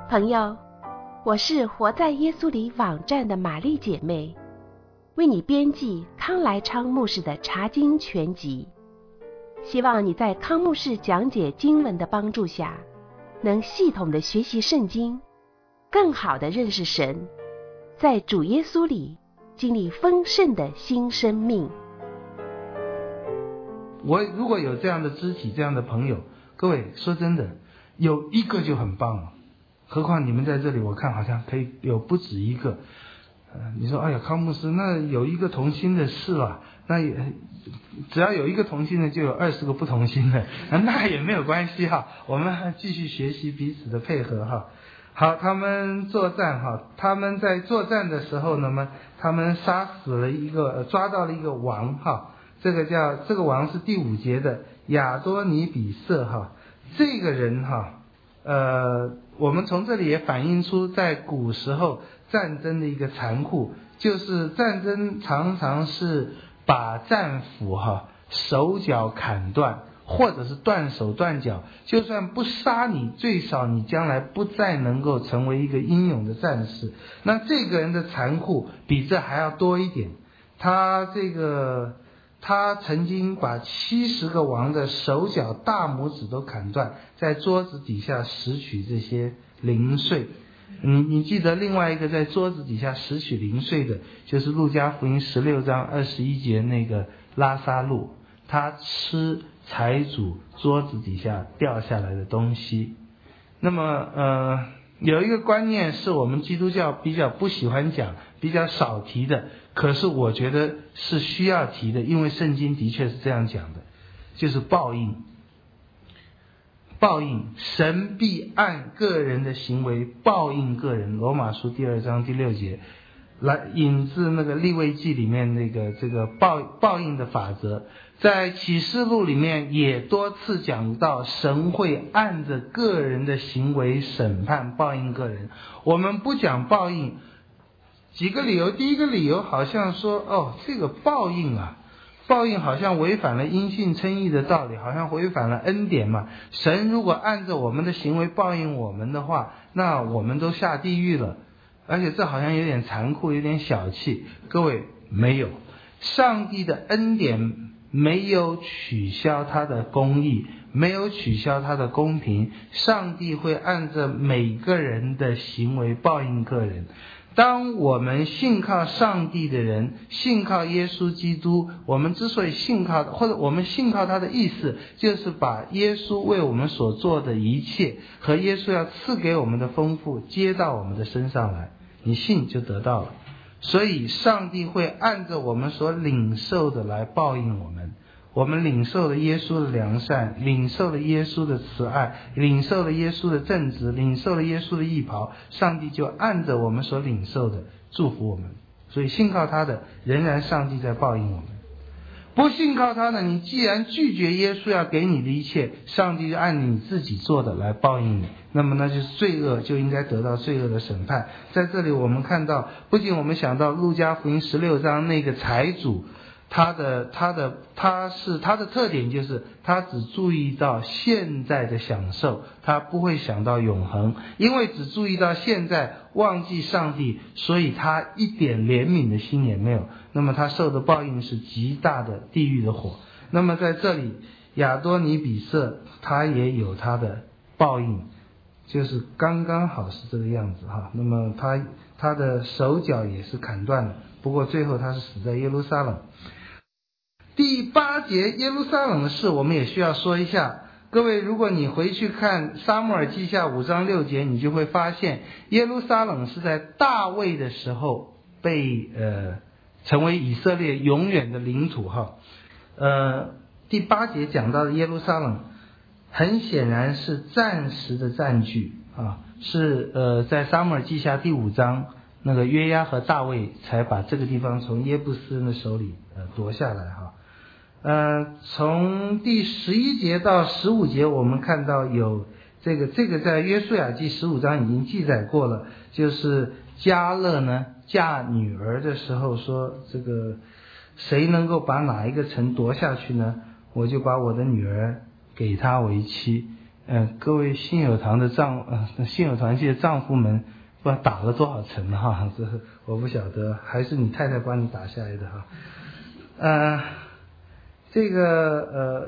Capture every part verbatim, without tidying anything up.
朋友，我是活在耶稣里网站的玛丽姐妹，为你编辑康来昌牧师的查经全集。希望你在康牧师讲解经文的帮助下，能系统的学习圣经，更好的认识神，在主耶稣里经历丰盛的新生命。 我如果有这样的肢体，这样的朋友，各位说真的，有一个就很棒了，何况你们在这里，我看好像可以有不止一个。呃，你说，哎呀，康牧师，那有一个同心的是吧？那也只要有一个同心的，就有二十个不同心的，那也没有关系哈。我们继续学习彼此的配合哈。好，他们作战哈，他们在作战的时候，那么他们杀死了一个，抓到了一个王哈。这个叫这个王是第五节的亚多尼比色哈，这个人哈，呃，我们从这里也反映出在古时候战争的一个残酷，就是战争常常是把战俘哈手脚砍断，或者是断手断脚，就算不杀你，最少你将来不再能够成为一个英勇的战士。那这个人的残酷比这还要多一点，他这个。他曾经把七十个王的手脚大拇指都砍断，在桌子底下拾取这些零碎。你你记得另外一个在桌子底下拾取零碎的，就是路加福音十六章二十一节那个拉撒路，他吃财主桌子底下掉下来的东西。那么呃，有一个观念是我们基督教比较不喜欢讲，比较少提的，可是我觉得是需要提的，因为圣经的确是这样讲的，就是报应。报应，神必按个人的行为报应个人。罗马书第二章第六节，来引自那个利未记里面那个这个报报应的法则。在启示录里面也多次讲到，神会按着个人的行为审判报应个人。我们不讲报应，几个理由。第一个理由好像说，哦，这个报应啊，报应好像违反了因信称义的道理，好像违反了恩典嘛。神如果按照我们的行为报应我们的话，那我们都下地狱了。而且这好像有点残酷，有点小气。各位，没有，上帝的恩典没有取消他的公义，没有取消他的公平，上帝会按照每个人的行为报应个人。当我们信靠上帝的人，信靠耶稣基督，我们之所以信靠，或者我们信靠他的意思，就是把耶稣为我们所做的一切和耶稣要赐给我们的丰富接到我们的身上来，你信就得到了。所以上帝会按照我们所领受的来报应我们。我们领受了耶稣的良善，领受了耶稣的慈爱，领受了耶稣的正直，领受了耶稣的义袍，上帝就按着我们所领受的祝福我们。所以信靠他的，仍然上帝在报应我们。不信靠他的，你既然拒绝耶稣要给你的一切，上帝就按你自己做的来报应你，那么那就是罪恶，就应该得到罪恶的审判。在这里我们看到，不仅我们想到路加福音十六章那个财主，他的他的他是他的特点就是他只注意到现在的享受，他不会想到永恒，因为只注意到现在，忘记上帝，所以他一点怜悯的心也没有。那么他受的报应是极大的地狱的火。那么在这里亚多尼比色他也有他的报应，就是刚刚好是这个样子哈。那么他他的手脚也是砍断了，不过最后他是死在耶路撒冷。第八节耶路撒冷的事我们也需要说一下。各位，如果你回去看撒母耳记下五章六节，你就会发现耶路撒冷是在大卫的时候被呃成为以色列永远的领土哈。呃，第八节讲到的耶路撒冷很显然是暂时的占据啊，是呃在撒母耳记下第五章，那个约押和大卫才把这个地方从耶布斯人的手里呃夺下来哈。呃，从第十一节到十五节，我们看到有这个这个在约书亚记十五章已经记载过了，就是迦勒呢嫁女儿的时候说，这个谁能够把哪一个城夺下去呢，我就把我的女儿给他为妻。 呃，各位信友堂的丈呃信友团契的丈夫们，不知道打了多少层了哈，这我不晓得，还是你太太帮你打下来的哈。呃，这个呃，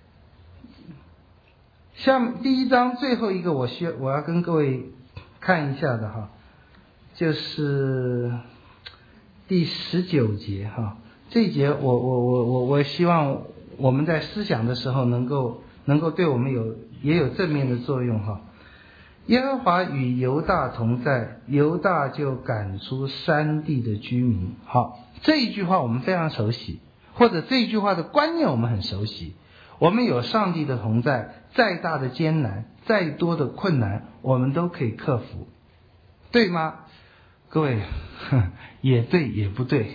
像第一章最后一个，我需要我要跟各位看一下的哈，就是第十九节哈。这一节我我我我我希望我们在思想的时候能够能够对我们有也有正面的作用哈。耶和华与犹大同在，犹大就赶出山地的居民。好，这一句话我们非常熟悉，或者这一句话的观念我们很熟悉。我们有上帝的同在，再大的艰难，再多的困难，我们都可以克服，对吗？各位，也对也不对。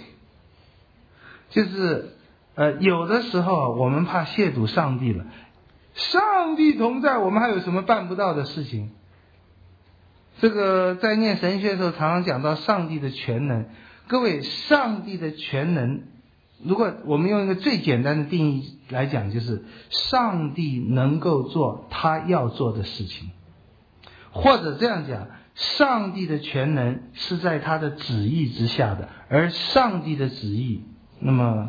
就是呃，有的时候我们怕亵渎上帝了，上帝同在，我们还有什么办不到的事情？这个在念神学的时候常常讲到上帝的全能。各位，上帝的全能，如果我们用一个最简单的定义来讲，就是上帝能够做他要做的事情，或者这样讲，上帝的全能是在他的旨意之下的，而上帝的旨意，那么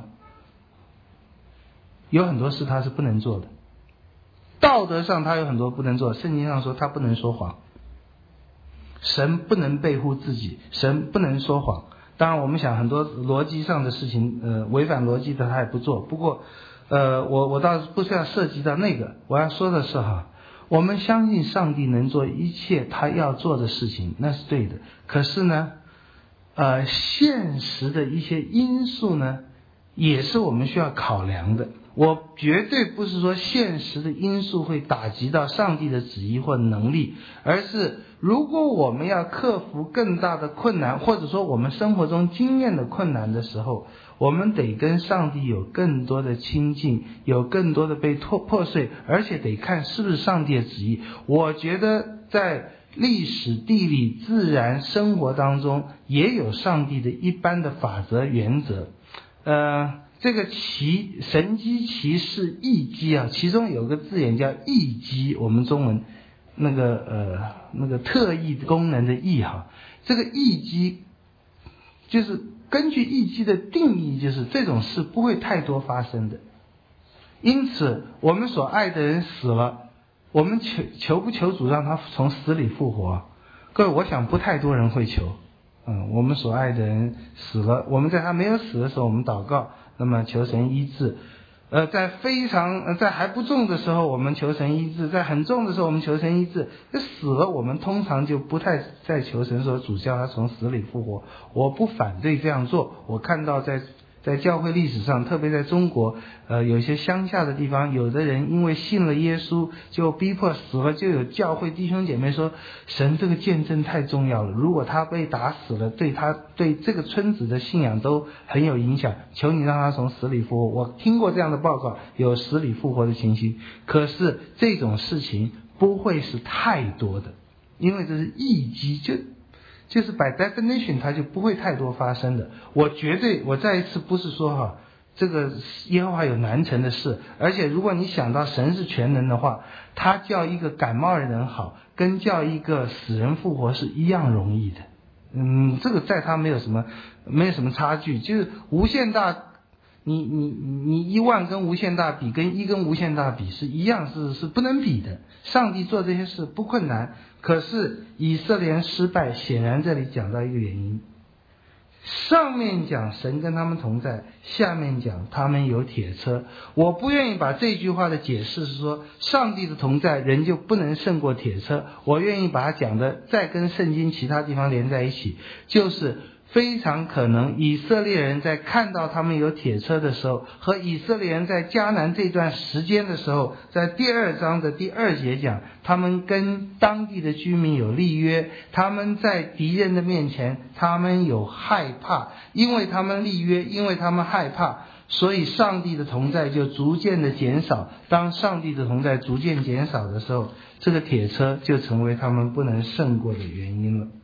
有很多事他是不能做的。道德上他有很多不能做，圣经上说他不能说谎，神不能背乎自己，神不能说谎。当然我们想很多逻辑上的事情，呃，违反逻辑的他也不做。不过呃，我我倒不是要涉及到那个，我要说的是哈，我们相信上帝能做一切他要做的事情，那是对的。可是呢呃，现实的一些因素呢也是我们需要考量的。我绝对不是说现实的因素会打击到上帝的旨意或能力，而是如果我们要克服更大的困难，或者说我们生活中经验的困难的时候，我们得跟上帝有更多的亲近，有更多的被破破碎，而且得看是不是上帝的旨意。我觉得在历史、地理、自然生活当中也有上帝的一般的法则原则。呃这个奇神机奇事异机啊，其中有个字眼叫异机，我们中文那个呃那个特异功能的异哈，这个异机就是根据异机的定义，就是这种事不会太多发生的。因此我们所爱的人死了，我们求求不求主让他从死里复活？各位，我想不太多人会求。嗯，我们所爱的人死了，我们在他没有死的时候我们祷告，那么求神医治。呃，在非常呃在还不重的时候我们求神医治，在很重的时候我们求神医治。这死了我们通常就不太再求神说主叫他从死里复活。我不反对这样做，我看到在在教会历史上，特别在中国，呃，有些乡下的地方，有的人因为信了耶稣，就逼迫死了，就有教会弟兄姐妹说，神这个见证太重要了，如果他被打死了，对他对这个村子的信仰都很有影响，求你让他从死里复活。我听过这样的报告，有死里复活的情形，可是这种事情不会是太多的，因为这是异机，就就是 by definition 它就不会太多发生的。我绝对我再一次不是说哈这个耶和华有难成的事，而且如果你想到神是全能的话，他叫一个感冒的人好，跟叫一个死人复活是一样容易的。嗯，这个在他没有什么没有什么差距，就是无限大，你你你一万跟无限大比，跟一跟无限大比是一样，是是不能比的。上帝做这些事不困难，可是以色列人失败，显然这里讲到一个原因。上面讲神跟他们同在，下面讲他们有铁车。我不愿意把这句话的解释是说上帝的同在人就不能胜过铁车，我愿意把它讲的再跟圣经其他地方连在一起，就是非常可能以色列人在看到他们有铁车的时候，和以色列人在迦南这段时间的时候，在第二章的第二节讲，他们跟当地的居民有立约，他们在敌人的面前他们有害怕，因为他们立约，因为他们害怕，所以上帝的同在就逐渐的减少。当上帝的同在逐渐减少的时候，这个铁车就成为他们不能胜过的原因了。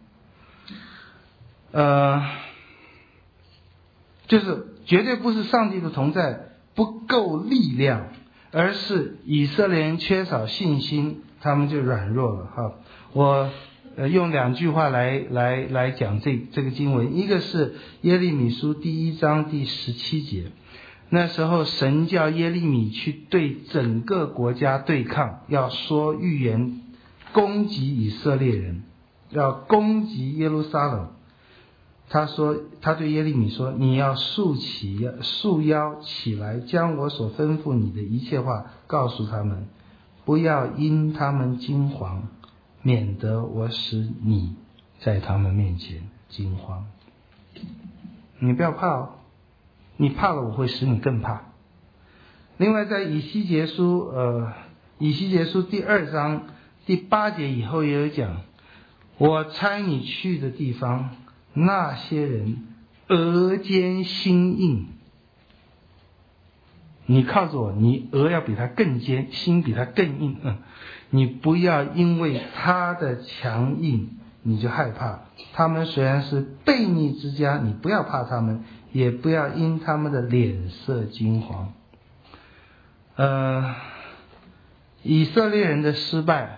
呃，就是绝对不是上帝的同在不够力量，而是以色列人缺少信心， 他们就软弱了哈。我呃用两句话来来来讲这这个经文，一个是耶利米书第一章第十七节，那时候神叫耶利米去对整个国家对抗，要说预言，攻击以色列人，要攻击耶路撒冷。他说，他对耶利米说，你要竖起束腰起来，将我所吩咐你的一切话告诉他们，不要因他们惊惶，免得我使你在他们面前惊慌。你不要怕哦，你怕了我会使你更怕。另外在以西结书呃以西结书第二章第八节以后也有讲，我差你去的地方，那些人额间心硬，你靠着我，你额要比他更尖，心比他更硬、嗯、你不要因为他的强硬你就害怕。他们虽然是悖逆之家，你不要怕他们，也不要因他们的脸色惊慌。呃，以色列人的失败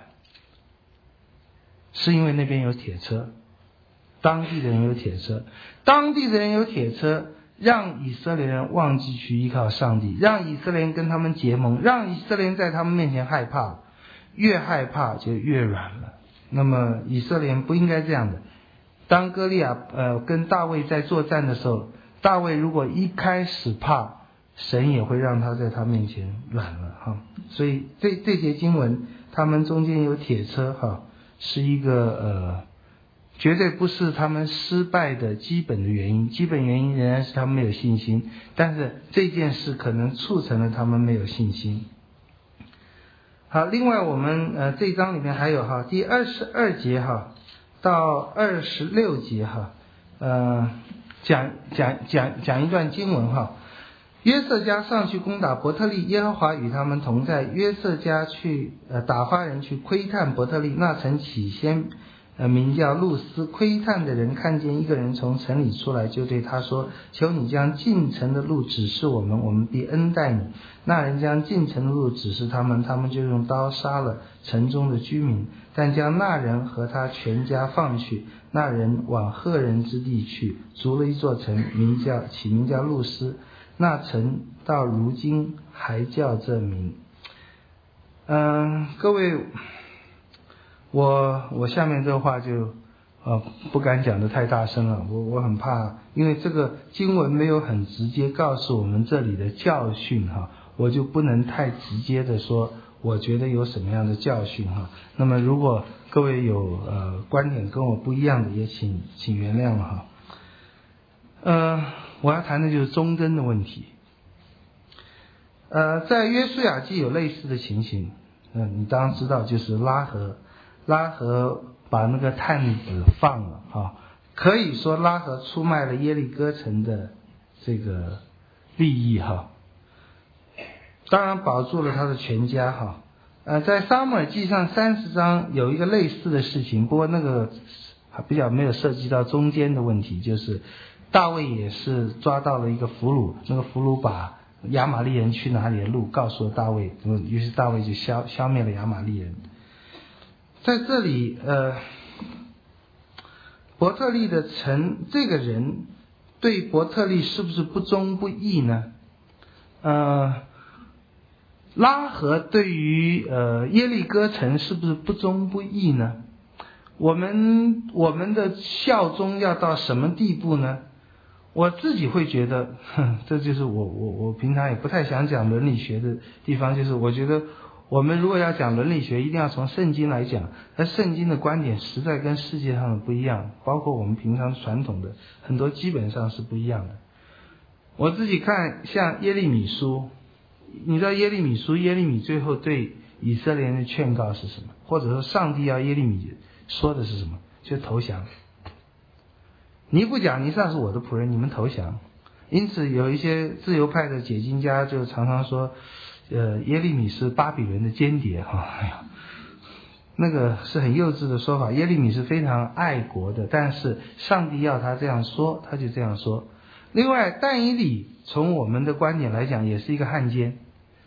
是因为那边有铁车，当地的人有铁车，当地的人有铁车，让以色列人忘记去依靠上帝，让以色列人跟他们结盟，让以色列人在他们面前害怕，越害怕就越软了。那么以色列人不应该这样的。当歌利亚呃跟大卫在作战的时候，大卫如果一开始怕，神也会让他在他面前软了哈。所以这这节经文，他们中间有铁车哈，是一个呃。绝对不是他们失败的基本的原因，基本原因仍然是他们没有信心，但是这件事可能促成了他们没有信心。好，另外我们呃这一章里面还有哈第二十二节哈到二十六节哈呃讲讲讲讲一段经文哈。约瑟家上去攻打伯特利，耶和华与他们同在。约瑟家去呃打发人去窥探伯特利，那城起先呃，名叫路斯。窥探的人看见一个人从城里出来，就对他说，求你将进城的路指示我们，我们必恩待你。那人将进城的路指示他们，他们就用刀杀了城中的居民，但将那人和他全家放去。那人往赫人之地去，筑了一座城，名叫起名叫路斯。那城到如今还叫这名。嗯，各位，我我下面这话就呃不敢讲得太大声了，我我很怕，因为这个经文没有很直接告诉我们这里的教训哈，我就不能太直接的说我觉得有什么样的教训哈。那么如果各位有呃观点跟我不一样的，也请请原谅哈。呃，我要谈的就是忠贞的问题。呃，在约书亚记有类似的情形，嗯、呃，你当然知道，就是拉合。拉合把那个探子放了哈，可以说拉合出卖了耶利哥城的这个利益哈，当然保住了他的全家哈。呃，在撒母耳记上三十章有一个类似的事情，不过那个比较没有涉及到中间的问题，就是大卫也是抓到了一个俘虏，那个俘虏把亚玛力人去哪里的路告诉了大卫，于是大卫就消消灭了亚玛力人。在这里呃，伯特利的城这个人对伯特利是不是不忠不义呢？呃，拉合对于呃耶利哥城是不是不忠不义呢？我们我们的效忠要到什么地步呢？我自己会觉得，哼，这就是我我我平常也不太想讲伦理学的地方，就是我觉得我们如果要讲伦理学，一定要从圣经来讲，而圣经的观点实在跟世界上的不一样，包括我们平常传统的很多基本上是不一样的。我自己看像耶利米书，你知道耶利米书，耶利米最后对以色列人的劝告是什么？或者说上帝要耶利米说的是什么？就投降。尼布甲尼撒是我的仆人，你们投降。因此有一些自由派的解经家就常常说，呃，耶利米是巴比伦的间谍哈，哎呀，那个是很幼稚的说法。耶利米是非常爱国的，但是上帝要他这样说，他就这样说。另外，但以理从我们的观点来讲也是一个汉奸，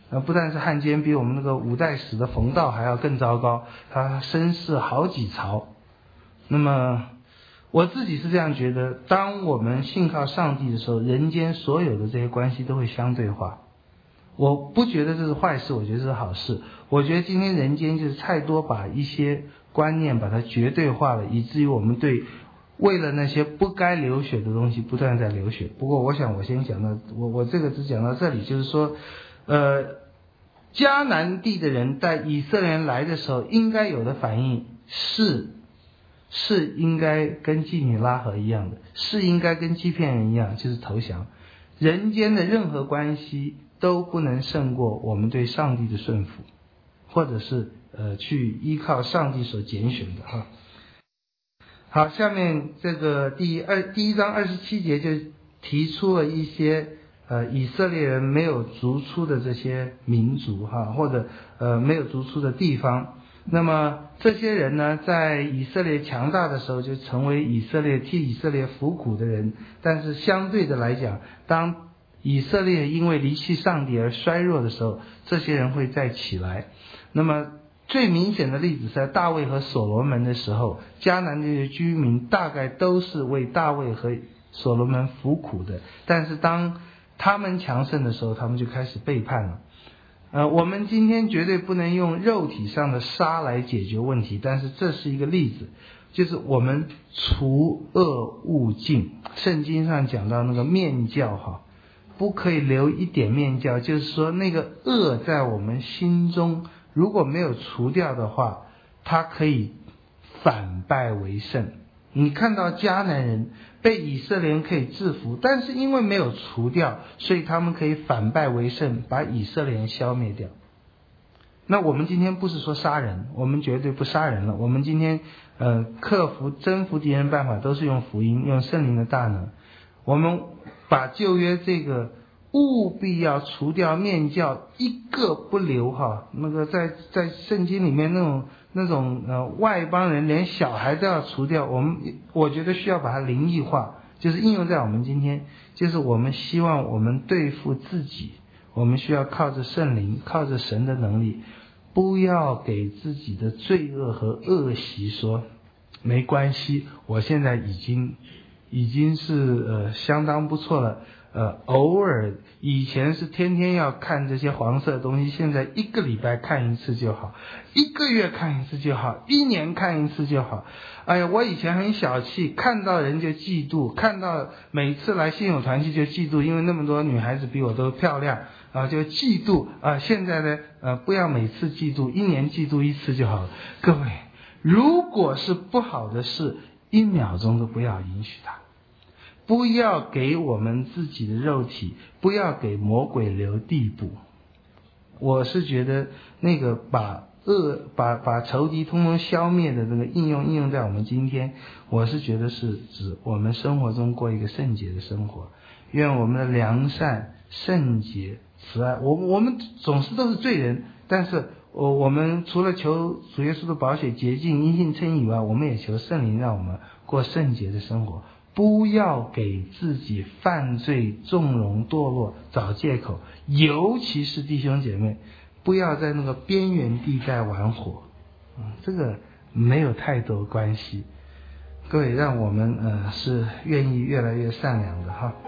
呃，不但是汉奸，比我们那个五代史的冯道还要更糟糕，他身世好几朝。那么我自己是这样觉得，当我们信靠上帝的时候，人间所有的这些关系都会相对化。我不觉得这是坏事，我觉得这是好事。我觉得今天人间就是太多把一些观念把它绝对化了，以至于我们对为了那些不该流血的东西不断在流血。不过我想我先讲到我我这个只讲到这里，就是说呃迦南地的人在以色列人来的时候应该有的反应是是应该跟妓女拉合一样的，是应该跟欺骗人一样，就是投降。人间的任何关系都不能胜过我们对上帝的顺服，或者是呃去依靠上帝所拣选的哈。好，下面这个第二第一章二十七节就提出了一些呃以色列人没有逐出的这些民族哈，或者呃没有逐出的地方。那么这些人呢，在以色列强大的时候就成为以色列替以色列服苦的人，但是相对的来讲，当以色列因为离弃上帝而衰弱的时候，这些人会再起来。那么最明显的例子是在大卫和所罗门的时候，迦南地的居民大概都是为大卫和所罗门服苦的，但是当他们强盛的时候，他们就开始背叛了。呃，我们今天绝对不能用肉体上的杀来解决问题，但是这是一个例子，就是我们除恶务尽。圣经上讲到那个面教哈，不可以留一点面教，就是说那个恶在我们心中如果没有除掉的话，它可以反败为胜。你看到迦南人被以色列人可以制服，但是因为没有除掉，所以他们可以反败为胜，把以色列人消灭掉。那我们今天不是说杀人，我们绝对不杀人了。我们今天呃克服征服敌人办法都是用福音，用圣灵的大能。我们把旧约这个务必要除掉面教，一个不留哈。那个在在圣经里面那种那种呃外邦人连小孩都要除掉，我们我觉得需要把它灵异化，就是应用在我们今天，就是我们希望我们对付自己，我们需要靠着圣灵，靠着神的能力，不要给自己的罪恶和恶习说没关系，我现在已经已经是呃相当不错了。呃，偶尔以前是天天要看这些黄色的东西，现在一个礼拜看一次就好，一个月看一次就好，一年看一次就好。哎呀，我以前很小气，看到人就嫉妒，看到每次来信友团契就嫉妒，因为那么多女孩子比我都漂亮啊，就嫉妒啊。现在呢，呃，不要每次嫉妒，一年嫉妒一次就好了。各位，如果是不好的事，一秒钟都不要允许它。不要给我们自己的肉体，不要给魔鬼留地步。我是觉得那个把恶把把仇敌通通消灭的那个应用应用在我们今天，我是觉得是指我们生活中过一个圣洁的生活。愿我们的良善、圣洁、慈爱，我我们总是都是罪人，但是我我们除了求主耶稣的宝血洁净因信称义以外，我们也求圣灵让我们过圣洁的生活。不要给自己犯罪、纵容、堕落找借口，尤其是弟兄姐妹，不要在那个边缘地带玩火，嗯，这个没有太多关系。各位，让我们呃是愿意越来越善良的哈。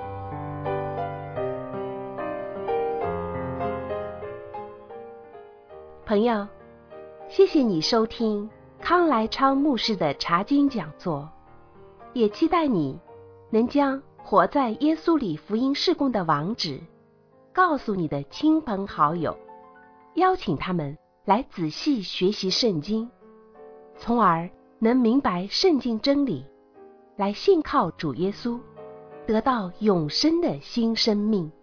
朋友，谢谢你收听康来昌牧师的查经讲座。也期待你能将活在耶稣里福音事工的网址告诉你的亲朋好友，邀请他们来仔细学习圣经，从而能明白圣经真理，来信靠主耶稣，得到永生的新生命。